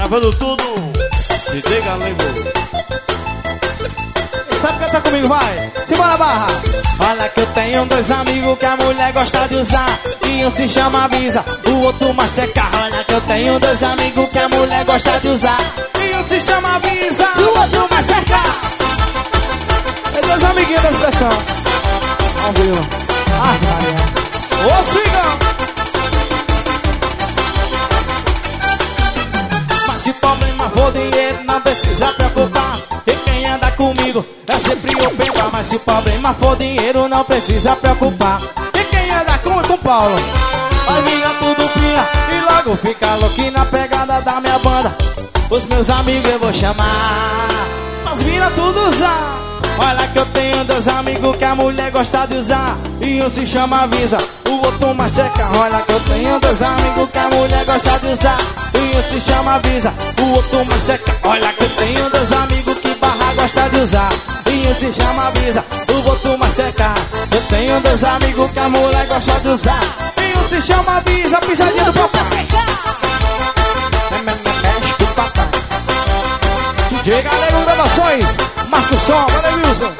gravando tudo. DJ Galego. Sabe cantar comigo, vai. Simbora, Barra. Olha que eu tenho dois amigos que a mulher gosta de usar. E um se chama Visa, o outro Mastercard. Olha que eu tenho dois amigos que a mulher gosta de usar. E um se chama Visa, o outro Mastercard. É dois amiguinhos da expressão. Ao vivo. Ah, Maria. Ô, Swigão. Mas se o problema for dinheiro, não precisa preocupar. E quem anda comigo é sempre o bar. Mas se o problema for dinheiro, não precisa preocupar. E quem anda com o Paulo vai vingar tudo pira e logo fica louco na pegada da minha banda. Os meus amigos eu vou chamar, mas vira tudo usar. Olha que eu tenho dois amigos que a mulher gosta de usar. E um se chama Visa, o outro Mastercard. Olha que eu tenho dois amigos que a mulher gosta de usar. E um se chama Visa, o outro Mastercard. Olha que eu tenho dois amigos que Barra gosta de usar. E um se chama Visa, o outro Mastercard. Eu tenho dois amigos que a mulher gosta de usar. E um se chama Visa, pisadinha do papai. Mexe do papai. DJ Galego Gravações, Marco Som, valeu Wilson.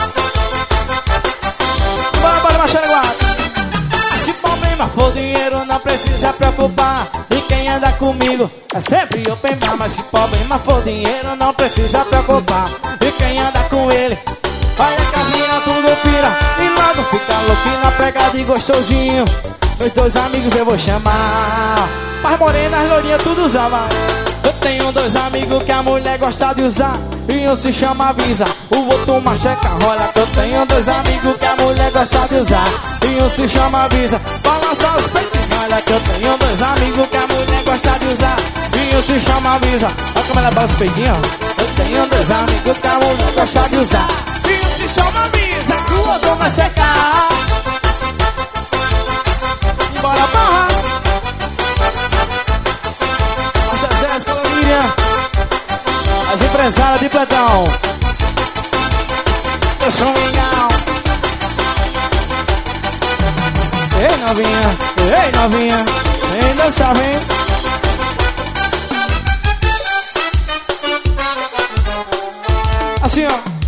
Bora, Machareguado. Se o problema for dinheiro, não precisa preocupar. E quem anda comigo é sempre open bar. Mas se o problema for dinheiro, não precisa preocupar. E quem anda com ele, olha que as minas tudo pira e logo fica louquinho na pegada e gostosinho. Meus dois amigos eu vou chamar. Paz morena, as lourinhas tudo usava. Eu tenho dois amigos que a mulher gosta de usar. E um se chama Visa, o outro Mastercard. Olha que eu tenho dois amigos que a mulher gosta de usar. E um se chama Visa, balança os peitinhos. Olha que eu tenho dois amigos que a mulher gosta de usar. E um se chama Visa. Olha como ela balança os peitinhos. Eu tenho dois amigos que a mulher gosta de usar. E um se chama Visa, o outro Mastercard. E bora, Barra. As empresárias de plantão. Eu sou um legal. Ei novinha, vem dançar, vem. Assim ó.